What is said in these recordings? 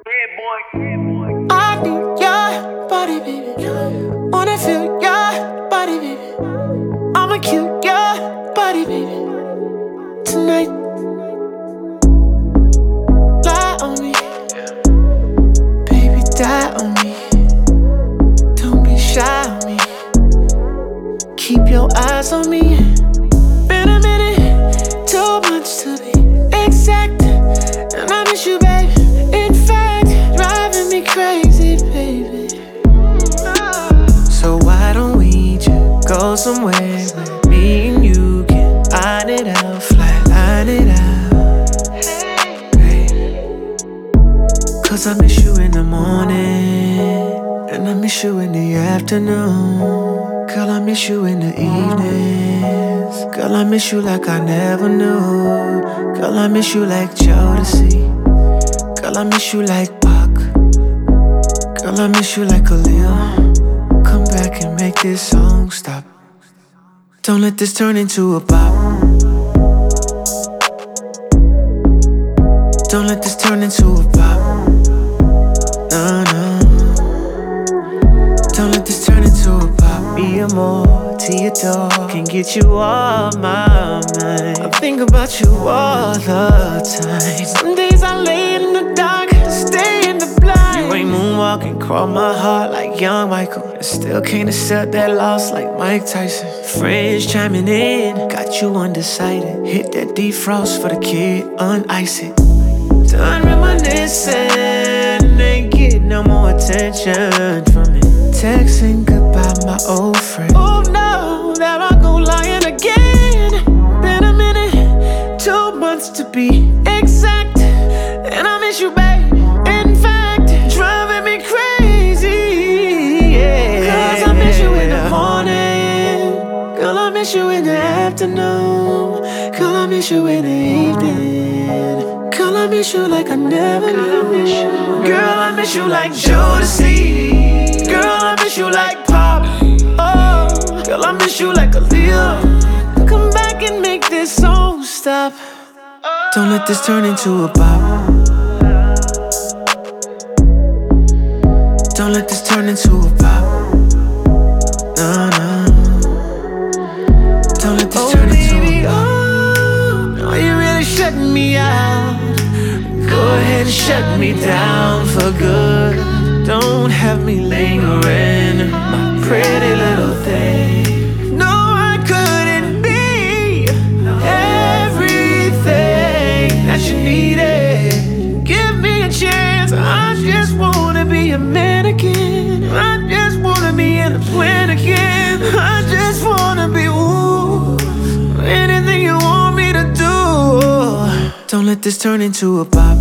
I need your body, baby. Wanna feel your body, baby. I'ma kill your body, baby. Tonight, lie on me, baby, die on me. Don't be shy on me. Keep your eyes on me. Been a minute, too much to be exact, and I miss you, baby. In fact, driving me crazy, baby. So why don't we just go somewhere where me and you can iron it out, flatline it out, baby. Cause I miss you in the morning, and I miss you in the afternoon. Girl, I miss you in the evenings. Girl, I miss you like I never knew. Girl, I miss you like Jodeci. Girl, I miss you like Pac. Girl, I miss you like Khalil. Come back and make this song stop. Don't let this turn into a bop. Don't let this turn into a bop. No, no. Don't let this turn into a bop. Be a more to your door. Can get you off my mind. I think about you all the time. Some days I lay in the dark, stay in the blind. You ain't moonwalking, crawl my heart like young Michael. I still can't accept that loss like Mike Tyson. Friends chiming in, got you undecided. Hit that defrost for the kid, unice it. Done reminiscing, ain't get no more attention from me. Texting goodbye, my old friend. Oh no, there I go lying again. Been a minute, 2 months to be exact, and I miss you, babe. In fact, driving me crazy, yeah. Cause I miss you in the morning. Girl, I miss you in the afternoon. Girl, I miss you in the evening. Girl, I miss you like I never knew. Girl, I miss you like Jodeci. Girl, I miss you like Pop. Oh, girl, I miss you like Aaliyah. Come back and make this song stop. Don't let this turn into a bop. Don't let this turn into a bop. No, no. Don't let this turn into a bop. Oh, you really shutting me out. Go ahead and shut me down for good. Don't have me lingering, my pretty little thing. No, I couldn't be everything that you needed. Give me a chance, I just wanna be a mannequin. I just wanna be in a plan again. I just wanna be, ooh, anything you want me to do. Don't let this turn into a bop.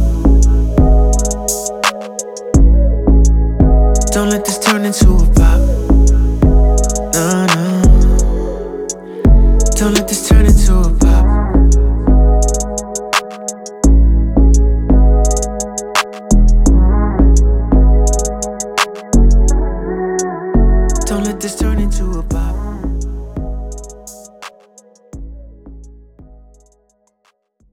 Don't let this turn into a bop. No, no. Don't let this turn into